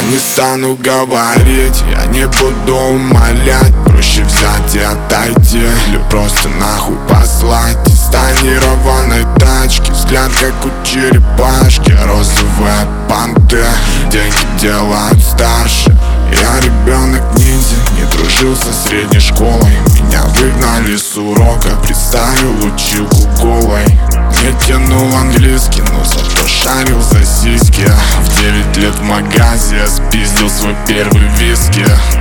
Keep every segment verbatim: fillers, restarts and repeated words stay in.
не стану говорить, я не буду умолять. Проще взять и отойти, или просто нахуй послать. Из тонированной тачки взгляд как у черепашки. Розовые понты, деньги делают старше. Я ребенок ниндзя, не дружил со средней школой. Меня выгнали с урока, представил училку голой. Не тянул английский, но зато шарил за сиськи. В девять лет в магазе я спиздил свой первый виски.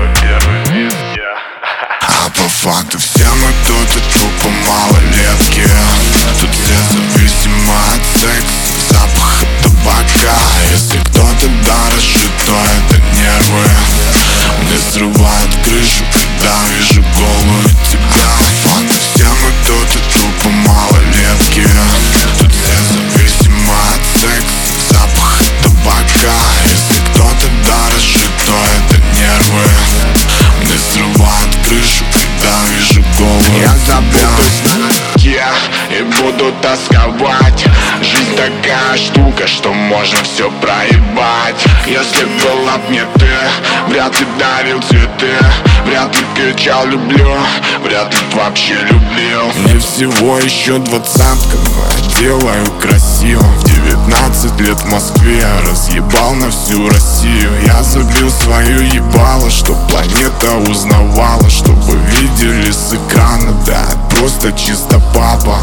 А по факту все мы тут и тупо малолетки. Тут все зависимы от секса, запаха табака. Если кто-то дорожит, то это нервы. Мне срывают крышу, когда вижу голую тебя. По факту все мы тут и тупо малолетки. Тут все зависимы от секса, запаха табака. Если кто-то дорожит, то это нервы. Мне срывают крышу, когда вижу голую. Я забудусь на ноге и буду тосковать. Жизнь такая штука, что можно все проебать. Если была б не ты, вряд ли дарил цветы, вряд ли кричал люблю, вряд ли вообще любил. Мне всего еще двадцатка, но я делаю красиво. В девятнадцать лет в Москве я разъебал на всю Россию. Я забил свою ебало, чтоб планета узнавала, чтобы видели с экрана, да, просто чисто папа.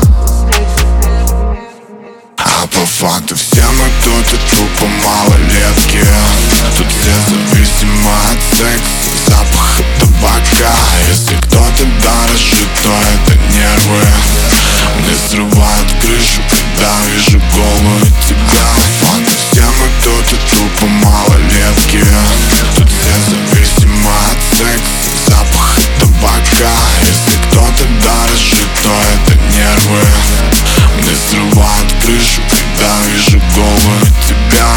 А по факту все мы тут и тупо малолетки. Тут все зависимы от секса, запаха табака. Если кто-то дорожит, то это нервы. Мне срывают крышу, когда вижу голую тебя. По факту все мы тут и тупо малолетки. Тут все зависимы от секса, запаха табака. Если кто-то дорожит, то это нервы. Мне срывают крышу, когда вижу голую тебя.